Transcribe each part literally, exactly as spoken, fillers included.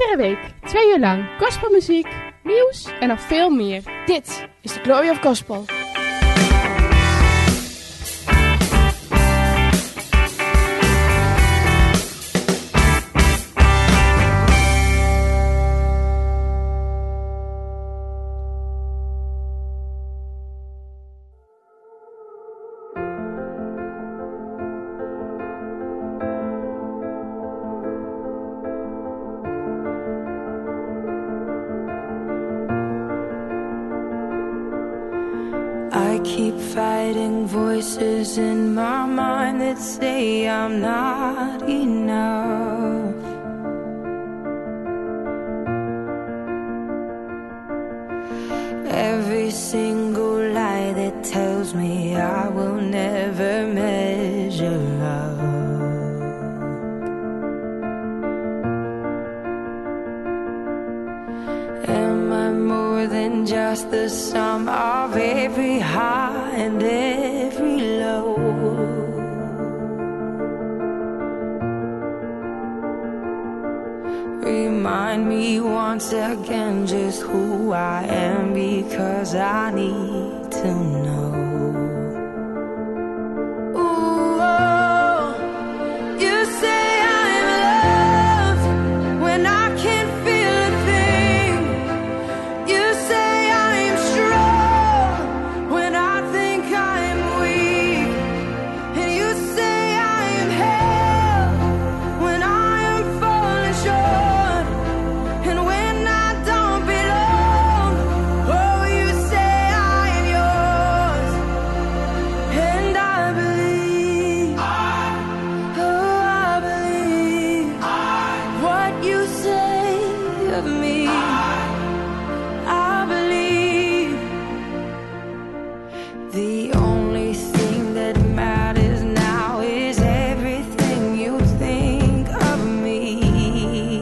Iedere week, twee uur lang, gospelmuziek, nieuws en nog veel meer. Dit is de Glory of Gospel. I keep fighting voices in my mind that say I'm not enough. Every single lie that tells me I will never measure up. Am I more than just the sum of every high and every low? Remind me once again just who I am, because I need to know. Ooh, oh, you say I'm loved when I can't feel a thing. You say I'm strong when I think I'm weak. And you say I am held when I am falling short. And when I don't belong, oh, you say I am yours. And I believe, oh, I believe what you say of me. I believe the only thing that matters now is everything you think of me.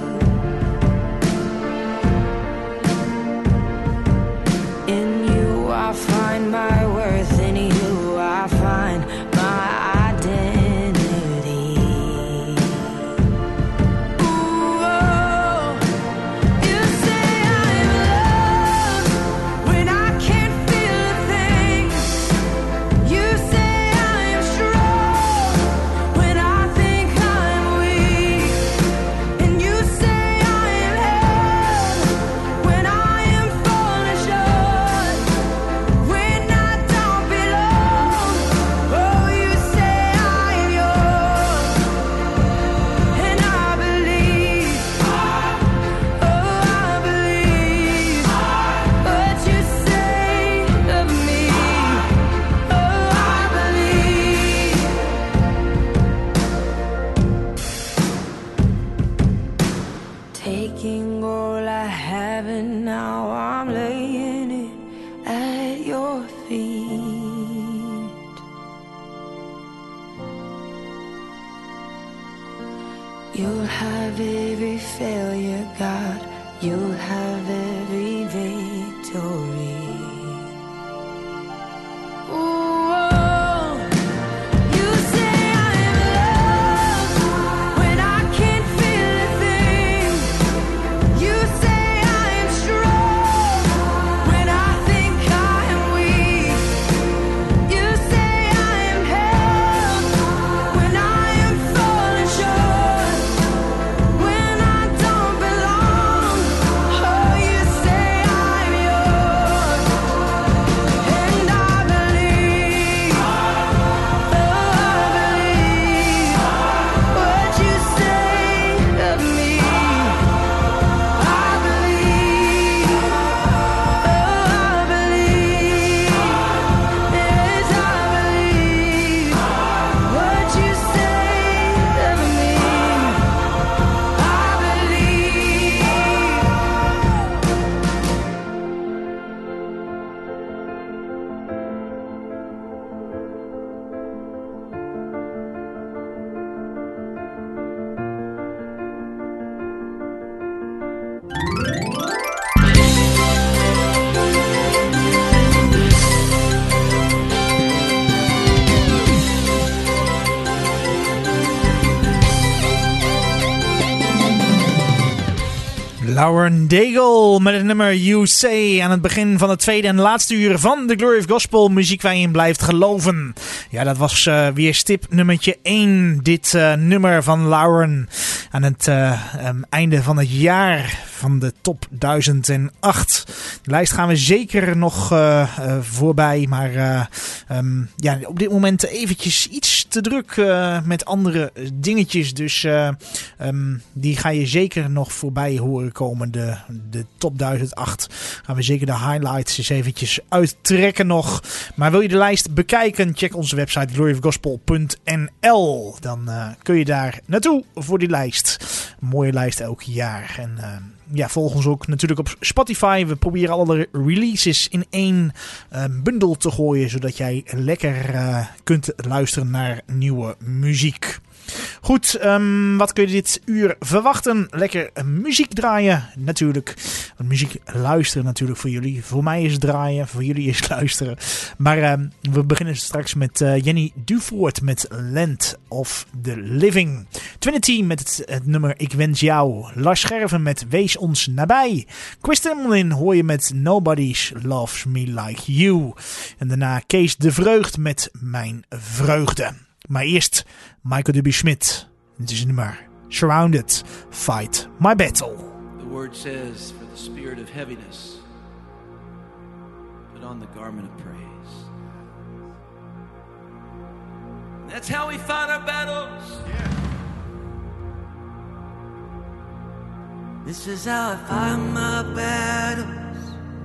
In you I find my worth, in you I find my identity. Ooh, oh, you say I'm loved when I can't feel a thing. You say I'm strong when I think I'm weak. And you say I am held when I am falling short. When I don't belong, oh, you say I am yours. And I believe, oh, I believe what you say of me. Oh, I believe. Taking all I have and now I'm laying it at your feet. You'll have every failure, God. You'll have every victory. Ooh, oh, you say I'm loved when I can't feel a thing. You say I'm strong when I think I'm weak. You say I am held when I am falling short. When I don't belong, oh, you say I'm yours. Lauren Daigle met het nummer You Say aan het begin van het tweede en laatste uur van The Glory of Gospel. Muziek waar je in blijft geloven. Ja, dat was uh, weer stip nummertje één. Dit uh, nummer van Lauren aan het uh, um, einde van het jaar van de top duizend acht. De lijst gaan we zeker nog uh, uh, voorbij. Maar uh, um, ja, op dit moment eventjes iets te druk uh, met andere dingetjes. Dus uh, um, die ga je zeker nog voorbij horen komen. De, de top duizend acht gaan we zeker de highlights eens eventjes uittrekken nog. Maar wil je de lijst bekijken? Check onze website glory of gospel punt n l. Dan uh, kun je daar naartoe voor die lijst. Een mooie lijst elk jaar. En uh, ja, volg ons ook natuurlijk op Spotify. We proberen alle releases in één uh, bundel te gooien. Zodat jij lekker uh, kunt luisteren naar nieuwe muziek. Goed, um, wat kun je dit uur verwachten? Lekker muziek draaien natuurlijk. Want muziek luisteren natuurlijk voor jullie. Voor mij is het draaien, voor jullie is het luisteren. Maar um, we beginnen straks met uh, Jenny Duvoort met Land of the Living. Trinity met het, het nummer Ik Wens Jou. Lars Scherven met Wees Ons Nabij. Chris Timmerlin hoor je met Nobody's Loves Me Like You. En daarna Kees de Vreugd met Mijn Vreugde. Maar eerst Michael W. Schmidt. Dit is het nummer Surrounded, Fight My Battle. The word says, for the spirit of heaviness, put on the garment of praise. That's how we fight our battles. Yeah. This is how I fight my battles.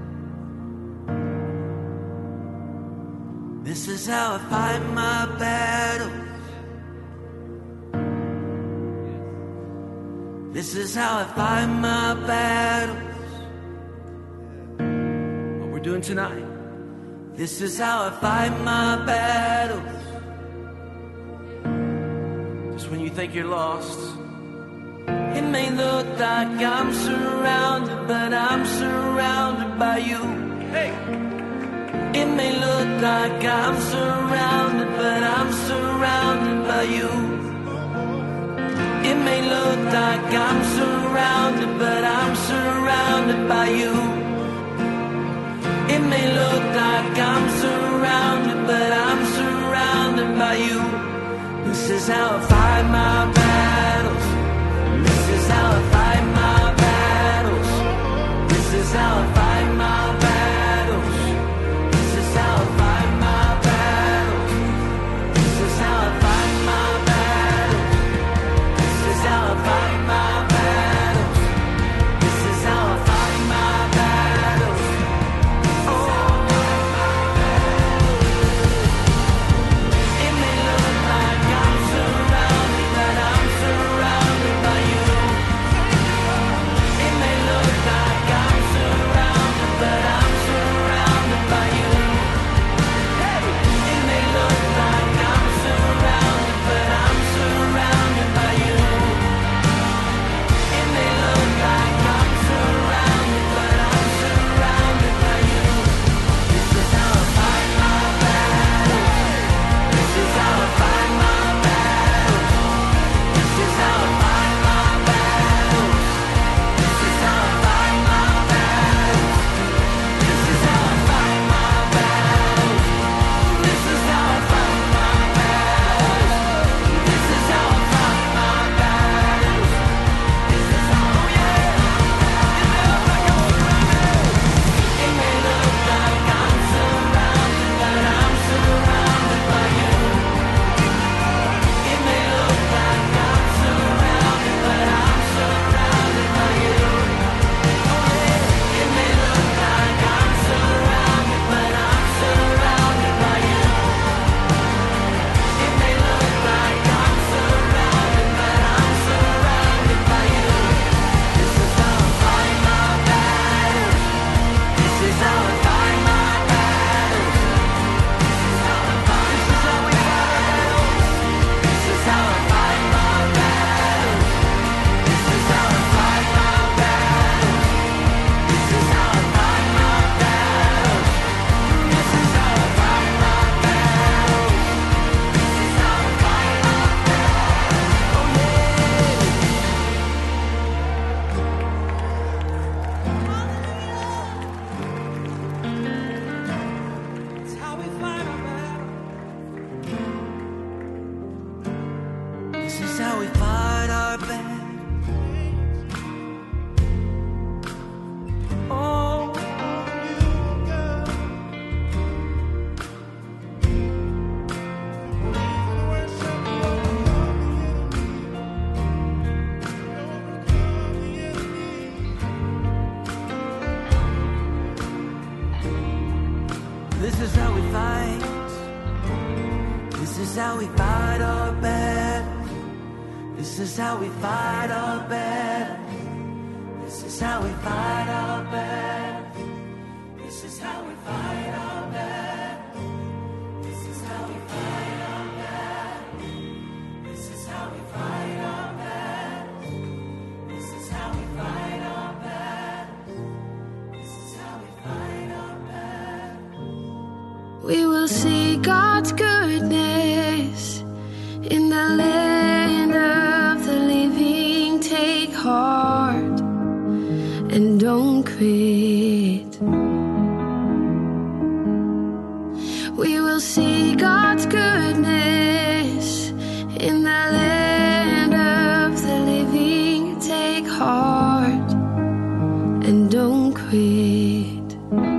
This is how I fight my battles. This is how I fight my battles. What we're doing tonight. This is how I fight my battles. Just when you think you're lost, it may look like I'm surrounded, but I'm surrounded by you. Hey! It may look like I'm surrounded, but I'm surrounded by you. It may look like I'm surrounded, but I'm surrounded by you. It may look like I'm surrounded, but I'm surrounded by you. This is how I fight my battles. This is how I fight my battles. This is how I fight my battles. Surrounded is how we fight our bad. Oh, this is how we fight. This is how we fight our battles. This is how we fight our battles. This is how we fight our battles. This is how we fight our battles. This is how we fight our battles. This is how we fight our battles. This is how we fight our battles. This is how we fight our battles. We will see God's goodness in the land of the living. Take heart and don't quit. We will see God's goodness in the land of the living. Take heart and don't quit.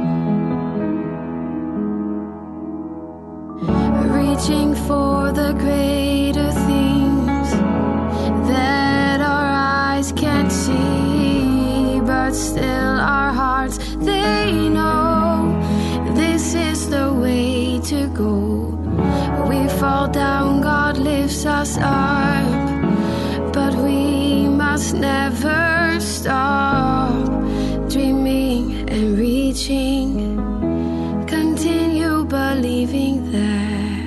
Reaching for the greater things that our eyes can't see, but still our hearts, they know this is the way to go. We fall down, God lifts us up, but we must never stop dreaming and reaching. Continue believing that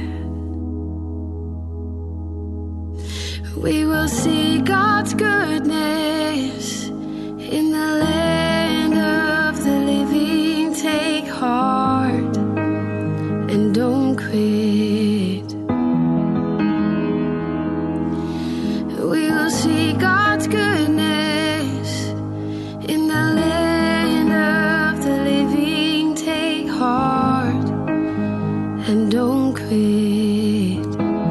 we will see God's goodness in the land of the living. Take heart and don't quit. We will see God's goodness in the land of the living. Take heart and don't quit.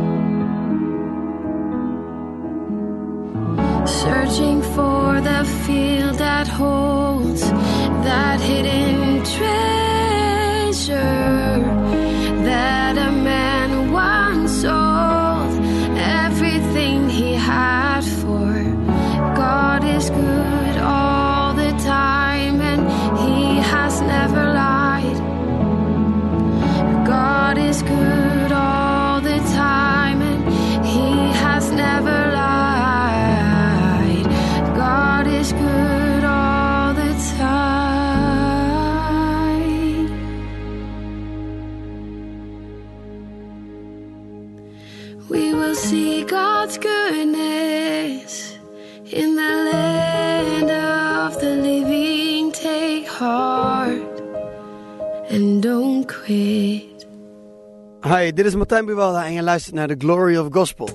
Searching for the field that holds that hidden treasure that a man once sold everything he had for. God is good all the time and he has never lied. God is good all the time and he has never lied. God is good all the time. We will see God's goodness in the land of the living. Take heart and don't quit. Hi, dit is Martijn Buwalda en je luistert naar The Glory of Gospel.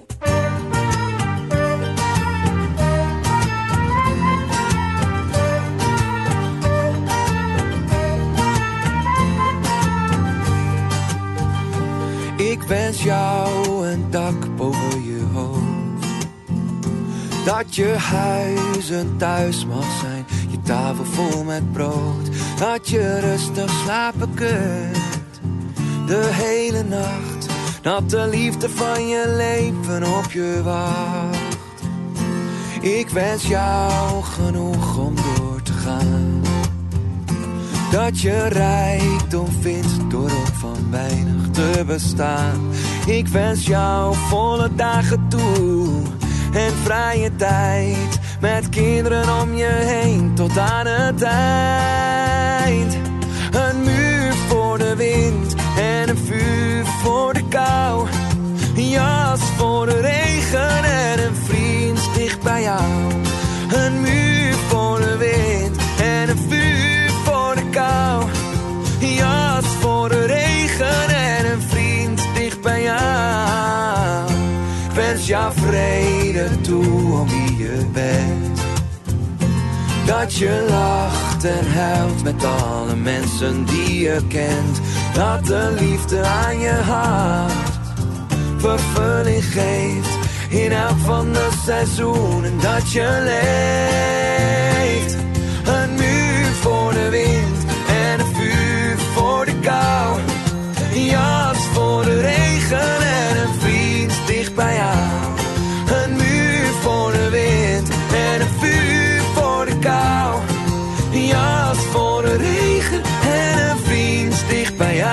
ik wens jou een dak boven je hoofd. Dat je huis een thuis mag zijn, je tafel vol met brood. Dat je rustig slapen kunt, de hele nacht. Dat de liefde van je leven op je wacht. Ik wens jou genoeg om door te gaan. Dat je rijkdom vindt door ook van weinig te bestaan. Ik wens jou volle dagen toe en vrije tijd. Met kinderen om je heen tot aan het eind. Een muur voor de wind en een vuur voor de kou. Een jas voor de regen en een vriend dicht bij jou. Een muur voor de wind en een vuur voor de kou. Een jas voor de regen en een vriend dicht bij jou. Ik wens jou vrede toe om wie je bent. Dat je lacht en huilt met alle mensen die je kent. Dat de liefde aan je hart vervulling geeft. in elk van de seizoenen dat je leeft. Een muur voor de wind en een vuur voor de kou. Een jas voor de regen en een vriend dicht bij jou. Een muur voor de wind en een vuur voor de kou. Een jas voor de regen en een vriend dicht bij jou.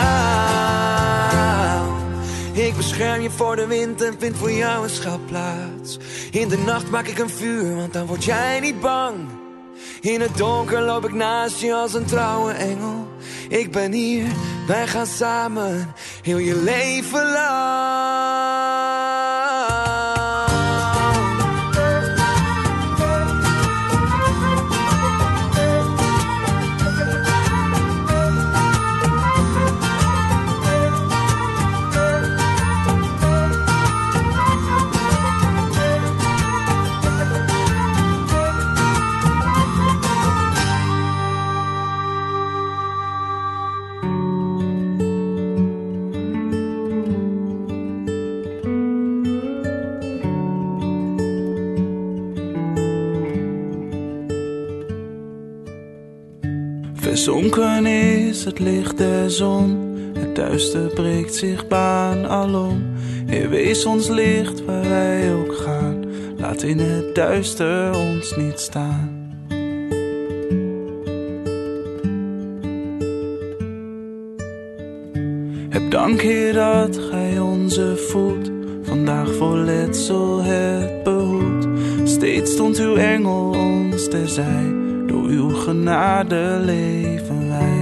Ik bescherm je voor de wind en vind voor jou een schuilplaats. In de nacht maak ik een vuur, want dan word jij niet bang. In het donker loop ik naast je als een trouwe engel. Ik ben hier, wij gaan samen, heel je leven lang. Verzonken is het licht der zon, het duister breekt zich baan alom. Heer, wees ons licht waar wij ook gaan, laat in het duister ons niet staan. Heb dank, Heer, dat gij onze voet vandaag voor letsel hebt behoed. Steeds stond uw engel ons terzij, door uw genade leven wij.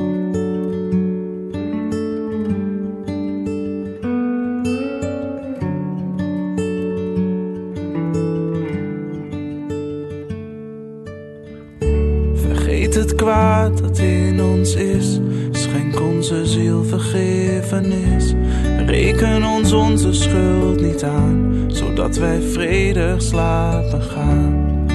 Vergeet het kwaad dat in ons is, schenk onze ziel vergiffenis. Reken ons onze schuld niet aan, zodat wij vredig slapen gaan.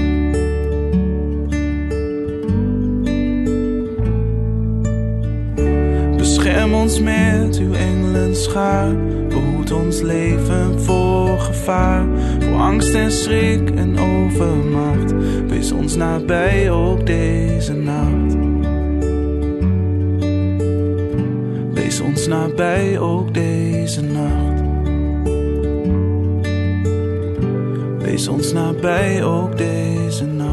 Bescherm ons met uw engelenschaar, behoed ons leven voor gevaar, voor angst en schrik en overmacht. Wees ons nabij ook deze nacht. Wees ons nabij ook deze nacht. Wees ons nabij ook deze nacht.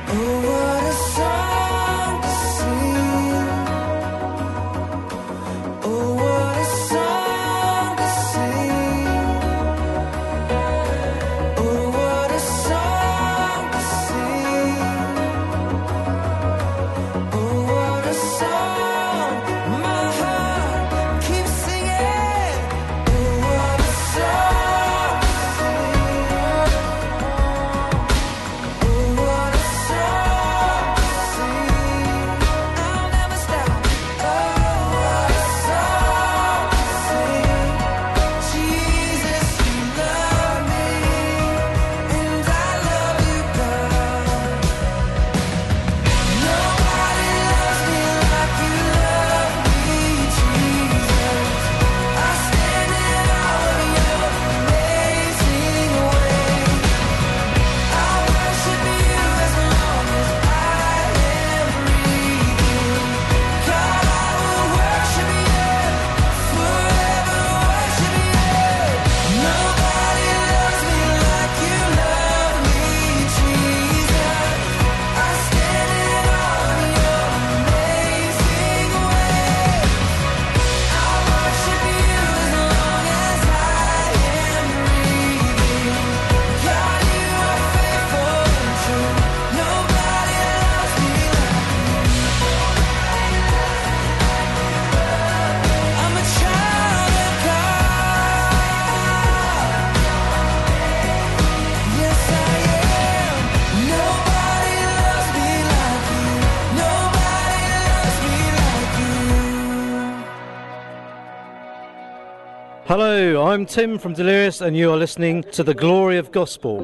Hello, I'm Tim from Delirious and you are listening to The Glory of Gospel.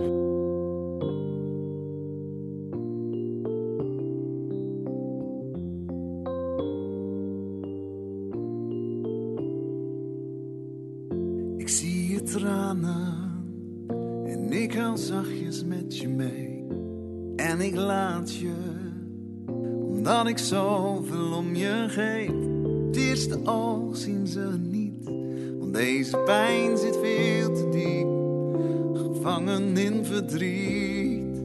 Ik zie je tranen en ik huil zachtjes met je mee. En ik laat je, omdat ik zoveel om je geef. Het eerste oog zien ze niet. Deze pijn zit veel te diep, gevangen in verdriet.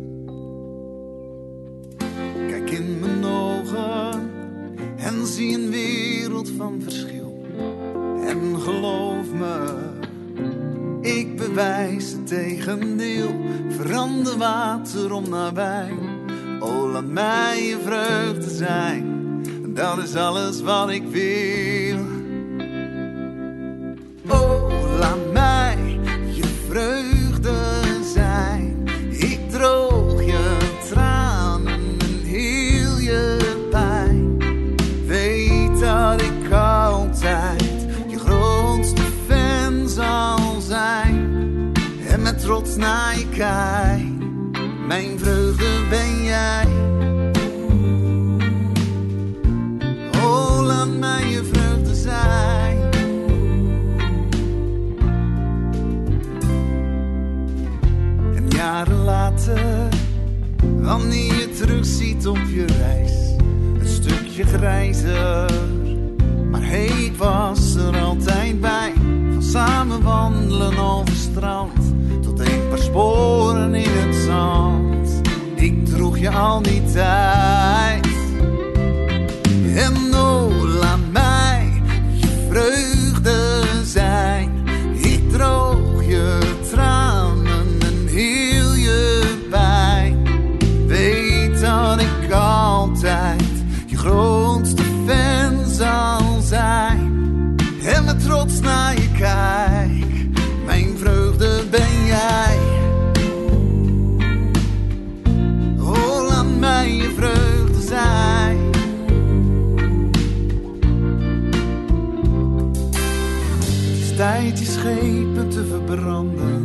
Kijk in mijn ogen en zie een wereld van verschil. En geloof me, ik bewijs het tegendeel. Verander water om naar wijn. Oh, laat mij je vreugde zijn. Dat is alles wat ik wil. Oh, laat mij je vreugde zijn. Ik droog je tranen en heel je pijn. Weet dat ik altijd je grootste fan zal zijn. En met trots naar je kijk. Mijn vreugde ben jij. Oh, laat mij je vreugde zijn. Jaren later, wanneer je terugziet op je reis, een stukje grijzer. Maar hey, ik was er altijd bij, van samen wandelen over strand, tot een paar sporen in het zand. Ik droeg je al die tijd. En oh, laat mij je vreugde zijn. Ik droog je tranen. Heel je pijn. Weet dat ik altijd je grootste fan zal zijn. En met trots naar je kijk. Mijn vreugde ben jij. Oh, laat mij je vreugde zijn. Het is tijd je schepen te verbranden.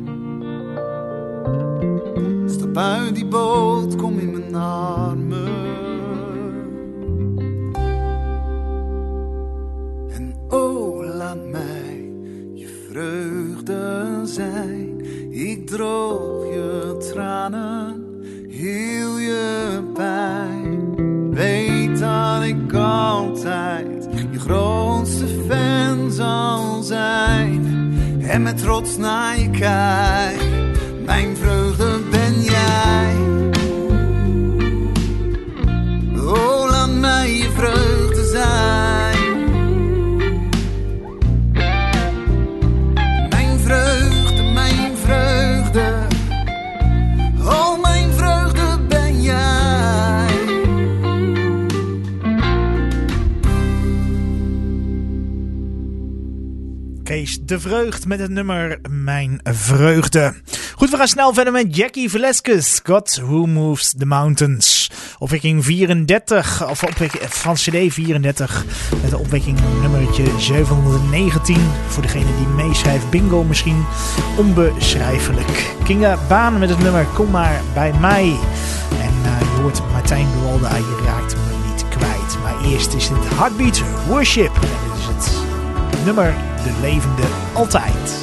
Stap uit die boot, kom in mijn armen. En oh, laat mij je vreugde zijn. Ik droog je tranen, heel je pijn. Weet dat ik altijd je grootste fan zal zijn. En met trots naar je kijk. Mijn vreugde ben jij. Kees de Vreugd met het nummer Mijn Vreugde. Goed, we gaan snel verder met Jackie Velasquez, God Who Moves the Mountains. Opwekking vierendertig, of opwekking, van C D vierendertig, met de opwekking nummertje zevenhonderdnegentien. Voor degene die meeschrijft, bingo misschien, onbeschrijfelijk. Kinga Baan met het nummer Kom maar bij mij. En uh, je hoort Martijn Buwalda, je raakt me niet kwijt. Maar eerst is het Heartbeat Worship. En dit is het nummer De Levende Altijd.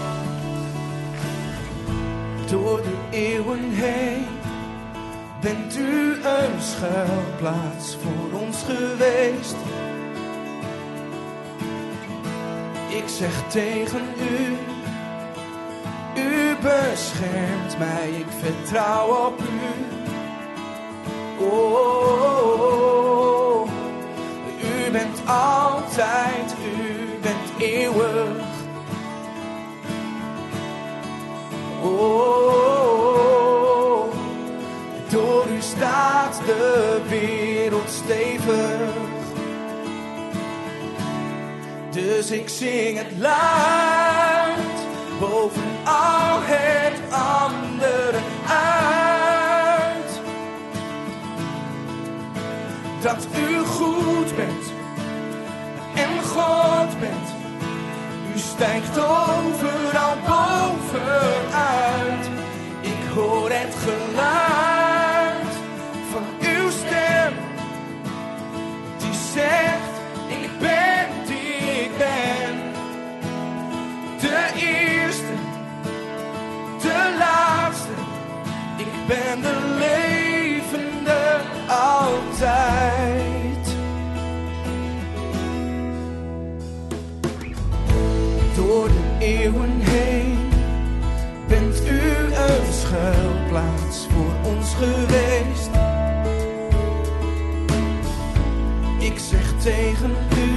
Door de eeuwen heen bent u een schuilplaats voor ons geweest. Ik zeg tegen u, u beschermt mij, ik vertrouw op u. Oh, oh, oh, u bent altijd, u bent eeuwig. Oh, oh, oh, door u staat de wereld stevig. Dus ik zing het luid, boven al het andere uit. Dat u goed bent en God bent. U stijgt overal bovenuit. Ik hoor het geluid van uw stem, die zegt, ik ben die ik ben. De eerste, de laatste, ik ben de levende altijd. Door de eeuwen heen bent u een schuilplaats voor ons geweest. Ik zeg tegen u,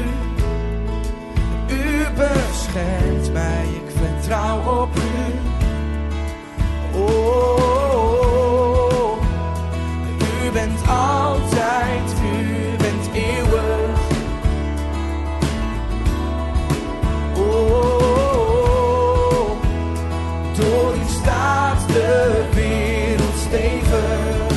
u beschermt mij, ik vertrouw op u. Oh, oh, oh, u bent altijd, u bent eeuwig. Oh, door u staat de wereld stevig.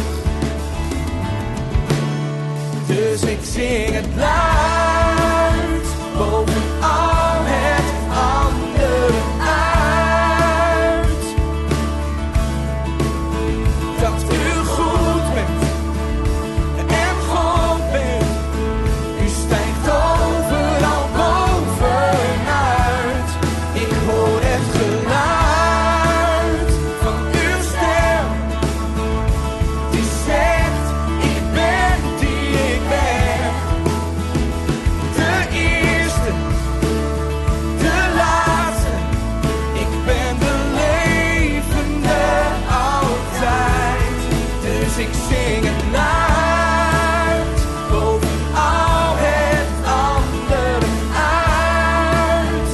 Dus ik zing het luid, boven al het andere uit. Dat u goed bent en God bent. U stijgt overal bovenuit. Ik hoor het geluid van uw stem, die zegt, ik ben die ik ben. De eerste, de laatste, ik ben de levende altijd. Dus ik zing het luid, boven al het andere uit.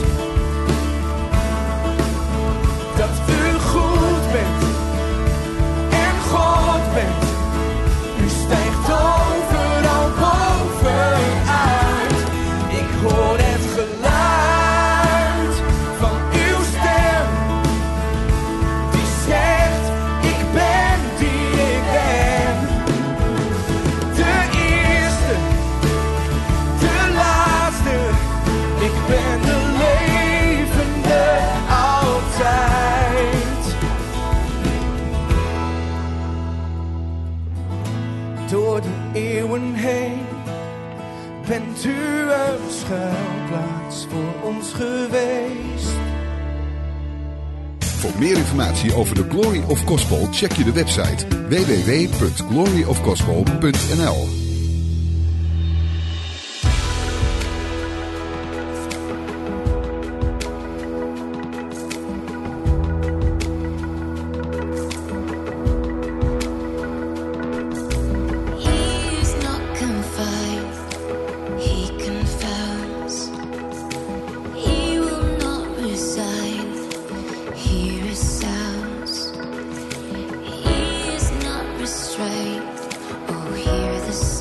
Dat u goed bent en God bent. U stijgt overal bovenuit. Ik hoor het geluid van uw stem, die zegt, ik ben die ik ben. De eerste, de laatste, ik ben de levende altijd. Door de eeuwen heen bent u een schuilplaats voor ons geweest. Voor meer informatie over de Glory of Gospel check je de website w w w punt glory of gospel punt n l. He is not confined, he confounds. He will not resign, he resounds. He is not restrained, oh hear the sound.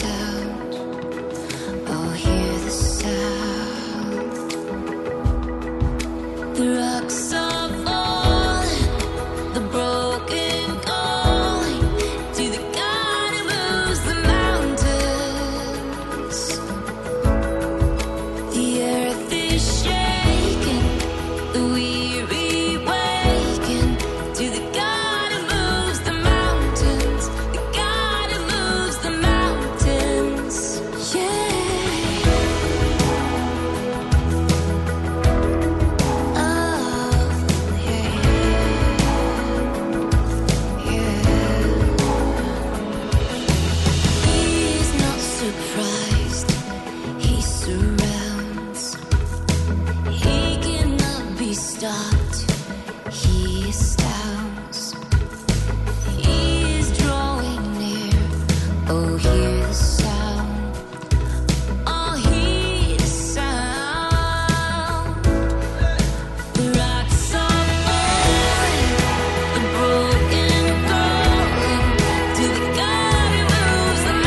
Oh, hear the sound. Oh, hear the sound. The rocks are falling, the broken calling to the God who moves the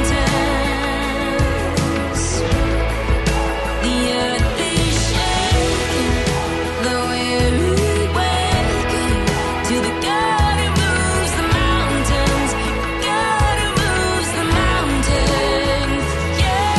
mountains. The earth is shaking, the weary waking to the God who moves the mountains. God who moves the mountains. Yeah.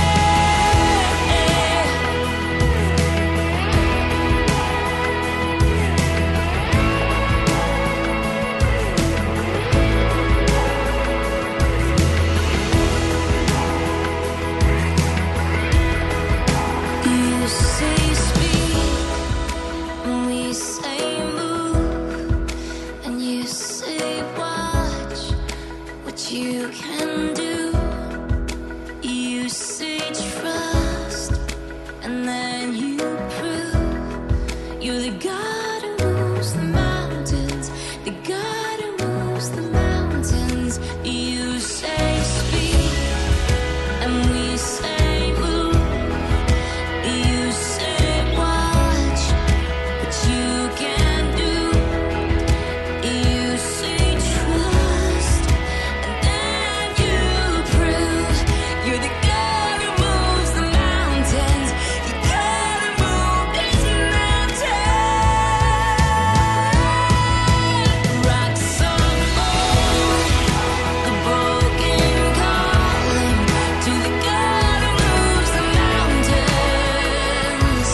You say speak, and we say move, and you say watch what you can do. You say trust, and then you prove you're the God who moves the mountains, the God who moves the mountains. You say speak, and we say move. You say watch what you can do. You say trust, and then you prove you're the God who moves the mountains. The God who moves these mountains. Rocks are falling, the broken calling to the God who moves the mountains.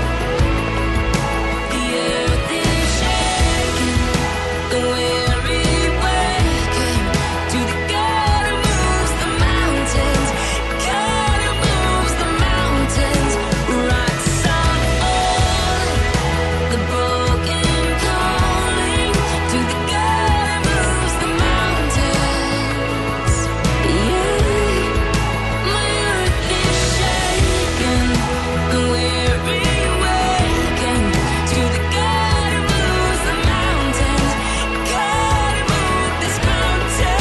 The earth is shaking, the weary waking to the God who moves the mountains. God who moves the mountains. Rocks are falling, the broken calling to the God who moves the mountains. Yeah, my earth is shaking, the weary waking to the God who moves the mountains. God who moves this mountain.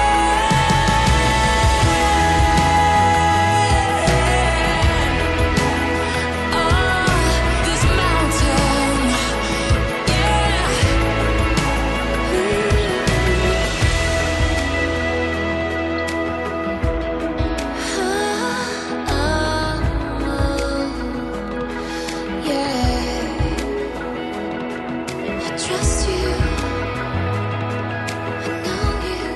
Oh, this mountain. Yeah. Yeah. I trust you. I know you.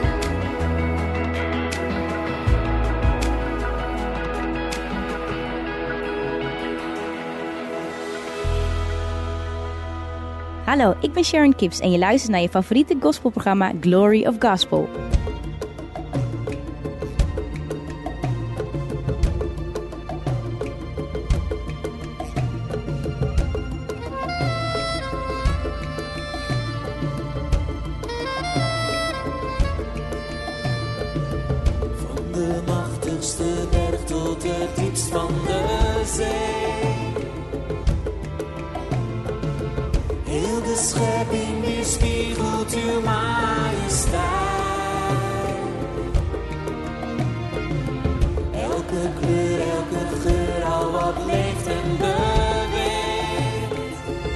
Hallo, ik ben Sharon Kips en je luistert naar je favoriete gospelprogramma Glory of Gospel. Van de machtigste berg tot het diepst van de zee. Heel de schepping weerspiegelt uw majesteit. Elke kleur, elke geur, al wat leeft en beweegt.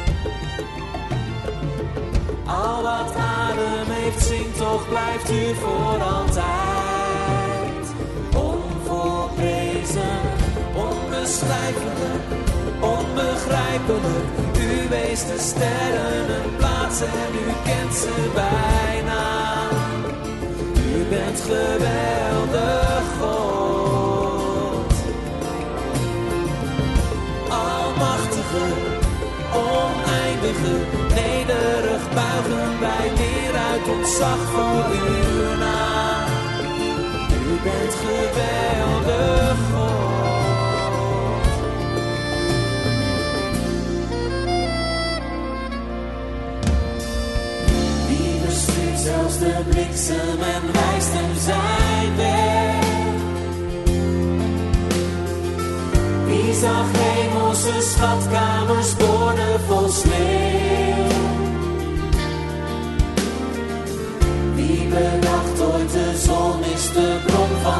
Al wat adem heeft, zingt, toch blijft u voor altijd. Onvolprezen, onbeschrijfelijk, onbegrijpelijk. U wees de sterren een plaats en u kent ze bijna. U bent geweldig, God. Almachtige, oneindige, nederig buigen wij neer uit ontzag voor uw naam. U bent geweldig, God. Zelfs de bliksem en wijst hem zijn weg. Wie zag hemelse schatkamers boordevol sneeuw? Wie bedacht ooit de zon is de bron van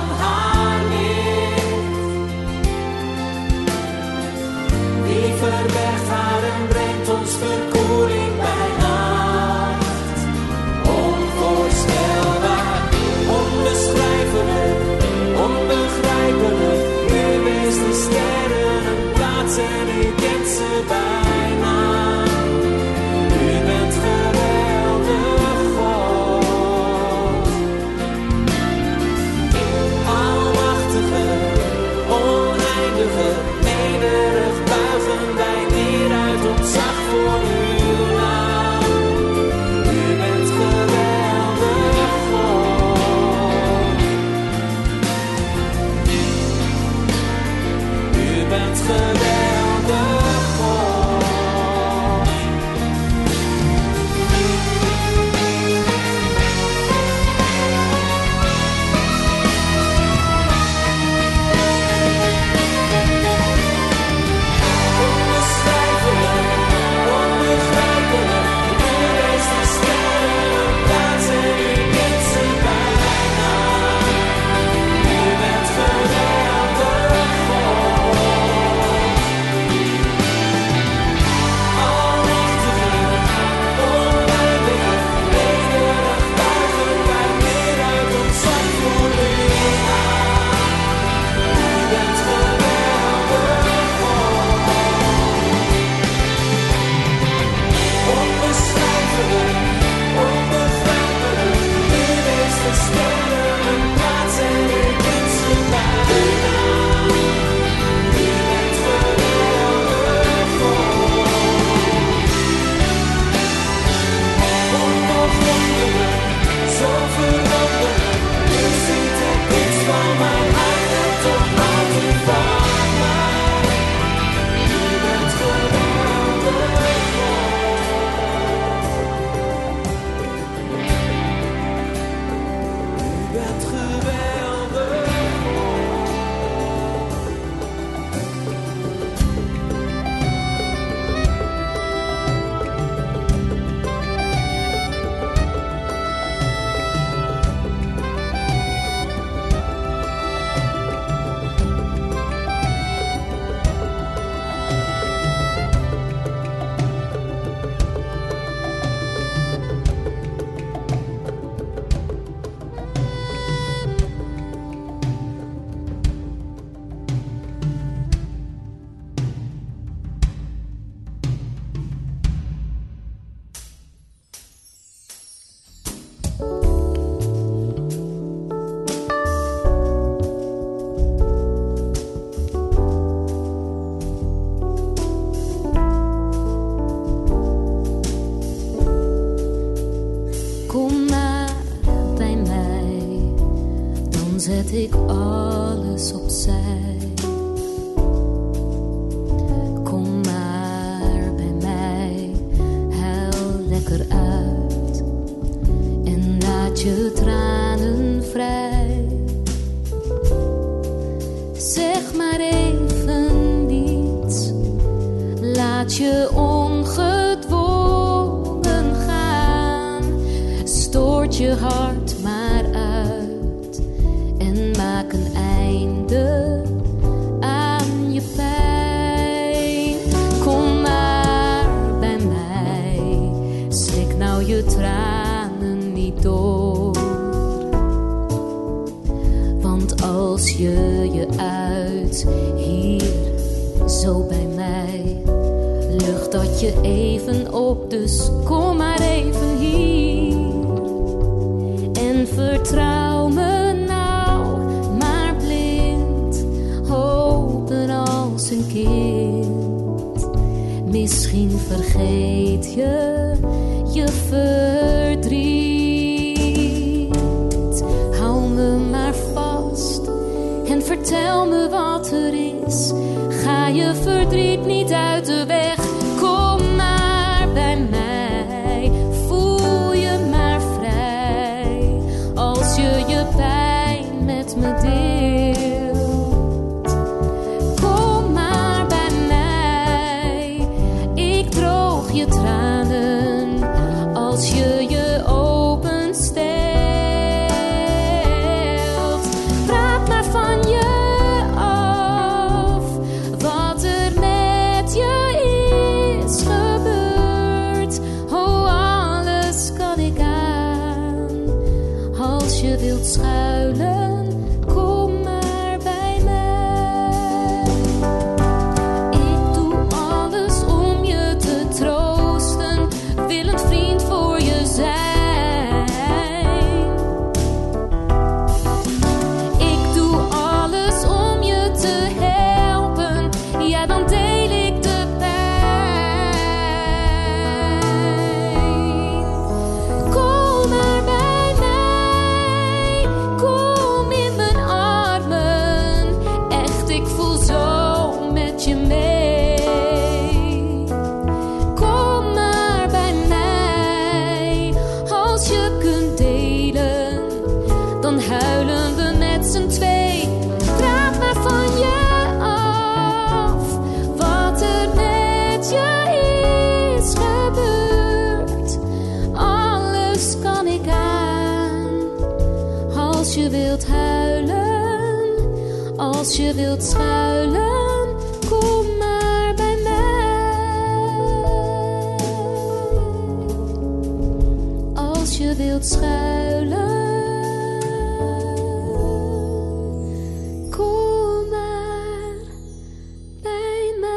zet ik alles opzij. Kom maar bij mij, huil lekker uit en laat je tranen vrij. Zeg maar even niets, laat je ongedwongen gaan. Stoort je hart maar uit en maak een einde aan je pijn. Kom maar bij mij, slik nou je tranen niet door. Want als je je uit hier zo bij mij, lucht dat je even op, dus kom maar even hier. En vertrouw me nou maar blind, hopen als een kind. Misschien vergeet je je verdriet. Hou me maar vast en vertel me wat er is. Ga je verdriet niet uit de weg. Kom maar bij mij, voel je maar vrij. Als je je pijn met me deelt. Kom maar bij mij, ik droog je tranen. Als je je openstelt. Praat maar van je af, wat er met je is gebeurd. Oh, alles kan ik aan. Als je wilt schuilen, kom maar bij mij. Ik doe alles om je te troosten, wil een vriend voor je zijn. Ik doe alles om je te helpen, ja dan deel ik de pijn. Kom maar bij mij, kom in mijn armen, echt ik voel zo met je mee. Kom maar bij mij, als je kunt delen, dan huilen we met z'n twee. Praat maar van je af, wat er met je is gebeurd. Alles kan ik aan, als je wilt huilen, als je wilt schuilen, kom maar bij mij. Als je wilt schuilen, kom maar bij mij.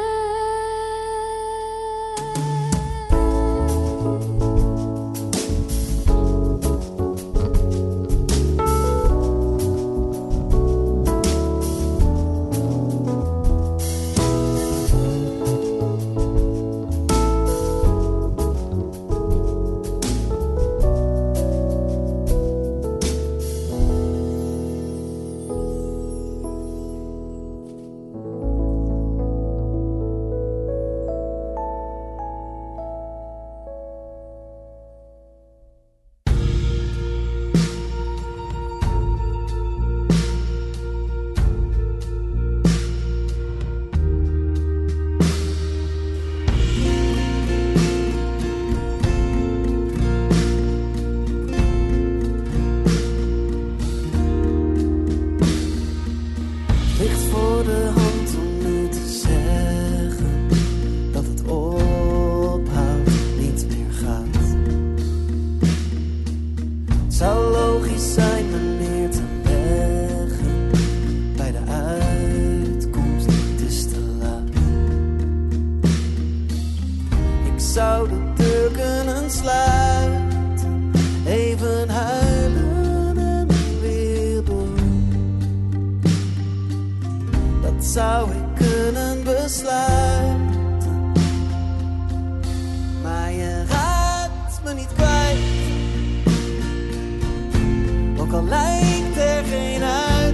Ligt voor de hand om nu te zeggen dat het ophoudt, niet meer gaat. Het zou logisch zijn wanneer te leggen bij de uitkomst, het is te laat. Ik zou de deur kunnen sluiten, even huilen en weer door. Dat zou ik kunnen besluiten, maar je raakt me niet kwijt. Ook al lijkt er geen uit.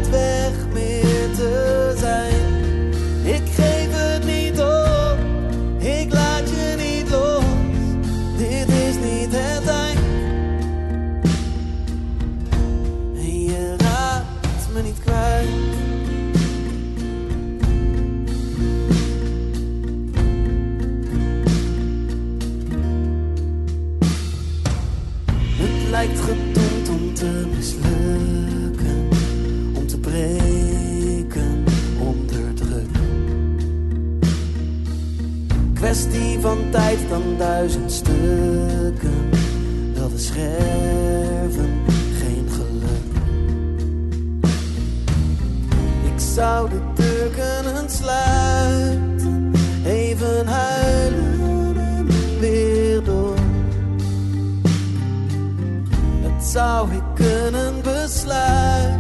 van tijd dan duizend stukken. Wel de scherven, geen geluk. Ik zou de deur kunnen sluiten, even huilen en weer door. Het zou ik kunnen besluiten,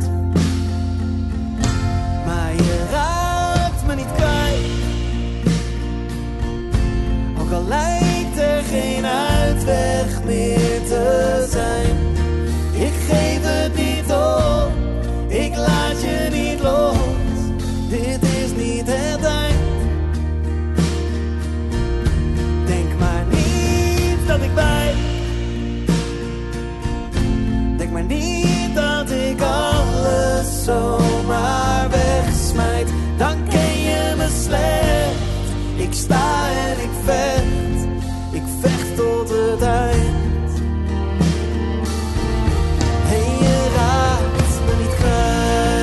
maar je raakt me niet kwijt. Ook al lijkt er geen uitweg meer te zijn, ik geef het niet op, ik laat je niet los. Dit is niet het eind. Denk maar niet dat ik bij. Denk maar niet dat ik alles zomaar wegsmijt. Dan ken je me slecht. Ik sta en ik vecht. Ik vecht tot het eind. En je raakt me niet kwijt.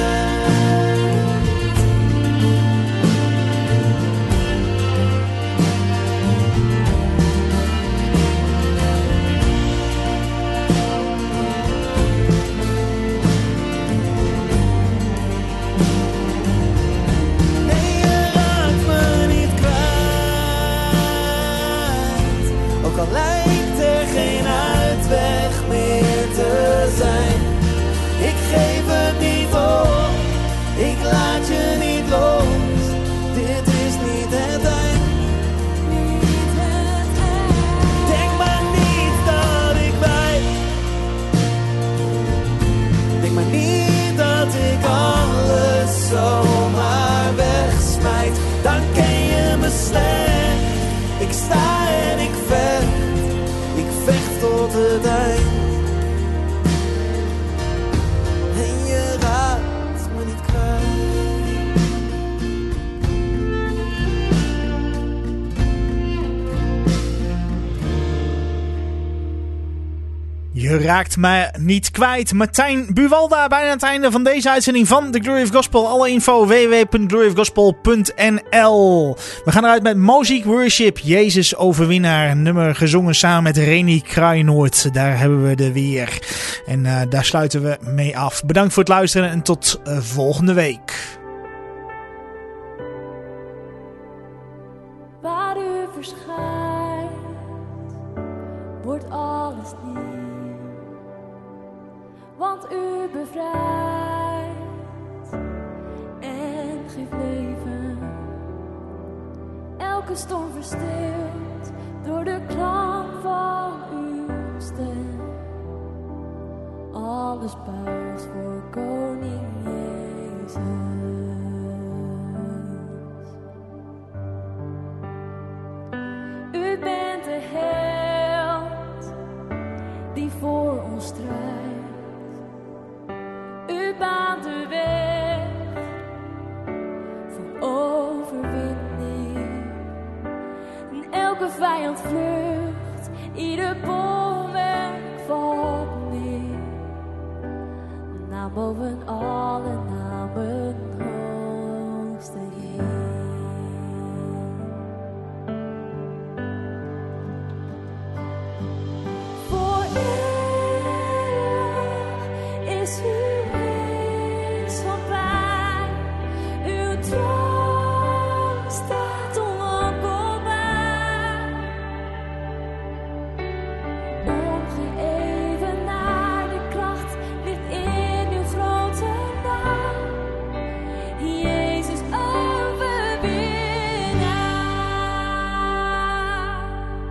Al lijkt er geen uitweg meer te zijn, ik geef het niet op, ik laat je niet los. Dit is niet het eind. Niet het eind. Denk maar niet dat ik bij. Denk maar niet dat ik alles zomaar wegsmijt. Dan ken je me slecht. Ik sta en ik vecht. Ik vecht tot het eind. En je raakt me niet kwijt. Je raakt me niet kwijt. Martijn Buwalda, bijna aan het einde van deze uitzending van The Glory of Gospel. Alle info w w w punt glory of gospel punt n l. We gaan eruit met Moziek Worship, Jezus Overwinnaar. Een nummer gezongen samen met Reni Kruijnoord. Daar hebben we er weer. En uh, daar sluiten we mee af. Bedankt voor het luisteren en tot uh, volgende week. Waar u verschijnt, wordt alles nieuw. Want u bevrijdt en geeft leven. Elke storm verstilt door de klank van uw stem. Alles buigt voor koning Jezus. U bent de held die voor ons strijdt. U baant de weg voor overwinning. En elke vijand vlucht, ieder bolwerk valt neer. Naam boven alle namen, hoogste Heer. Voor eeuwig is u. Staat onontkoombaar, ongeëvenaarde kracht ligt in uw grote naam, Jezus overwinnaar.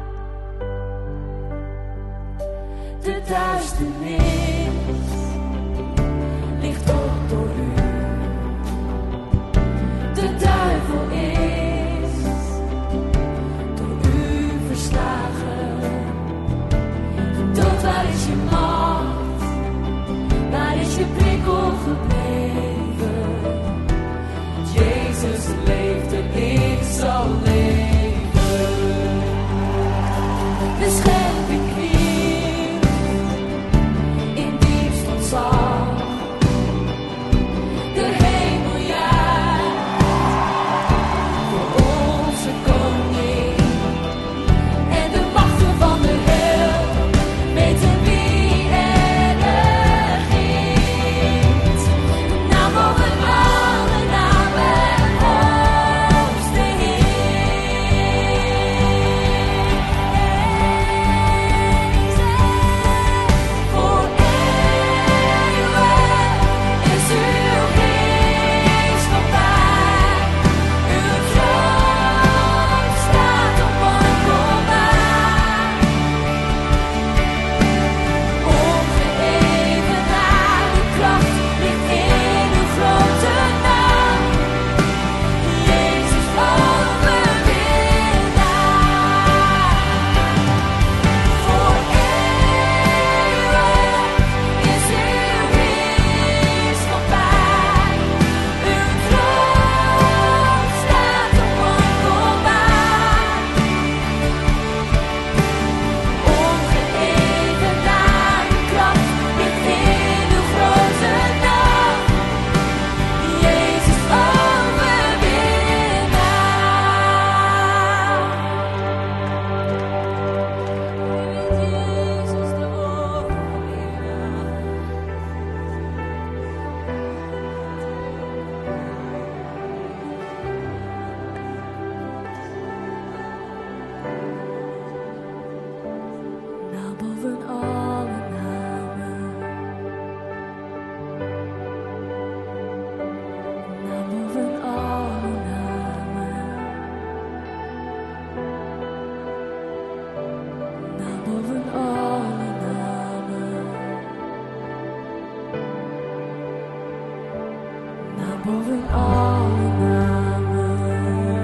De duisternis ligt op door u. De duivel is door u verslagen. Dood, waar is je macht? Waar is je prikkel gebleven? Jezus leeft en ik zal leven. De schepping knielt in diepst ontzag. De hemel juicht voor onze koning. boven alle namen.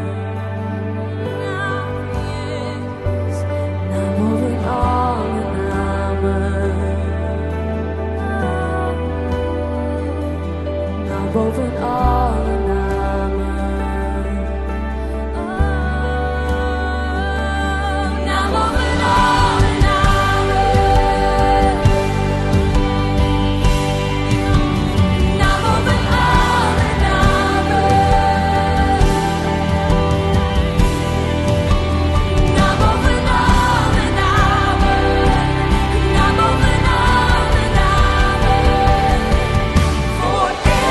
Naar boven alle namen. Naar boven alle namen. Naar boven alle namen. Naar boven alle namen. Naar boven alle namen. Naar boven alle namen. Voor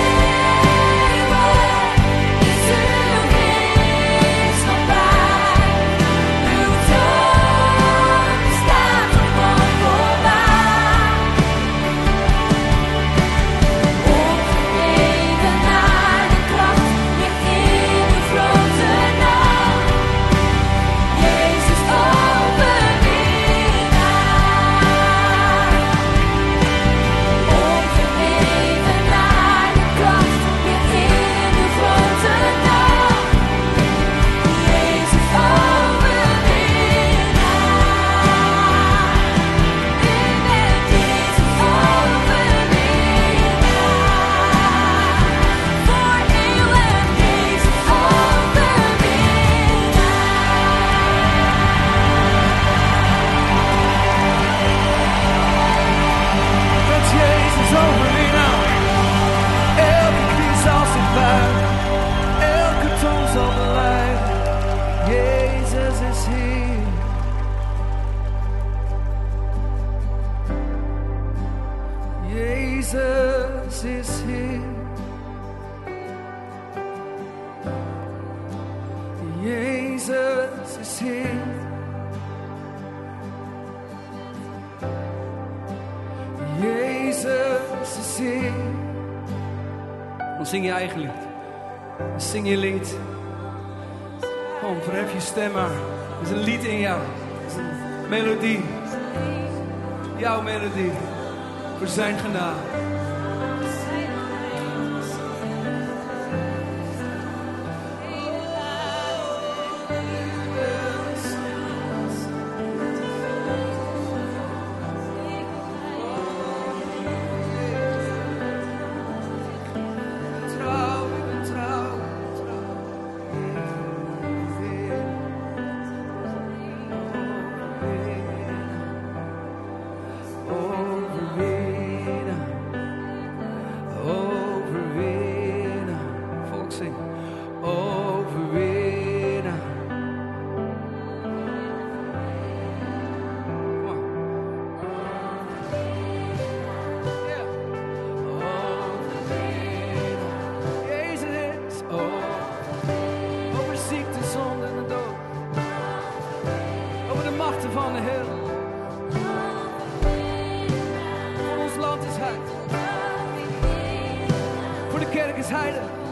eeuwig is uw heerschappij. Uw troon staat gewoon voorbij. Ongegeven naar de kracht ligt in uw grote naam. Jezus overwinnaar. Ongegeven naar de kracht ligt in uw grote naam. Jezus overwinnaar. U bent Jezus overwinnaar. Voor eeuwig Jezus overwinnaar. Met Jezus overwinnaar. Elke knie zal zich buigen, elke tong zal belijden. Jezus is hier. Jezus is hier. Jezus is hier. Jezus is hier. Dan zing je eigen lied. Dan zing je lied. Kom, verhef je stem maar. Er is een lied in jou. Er is een melodie. Jouw melodie. Voor zijn genade. Trouw, ik ben trouw, overwinnaar, overwinnaar, volk zing, overwinnaar. Kom maar. Ja. Overwinnaar. Jezus is over, over ziekte, zonde en de dood. Over de machten van de Heer. Voor ons land is Hij. Voor de kerk is Hij er.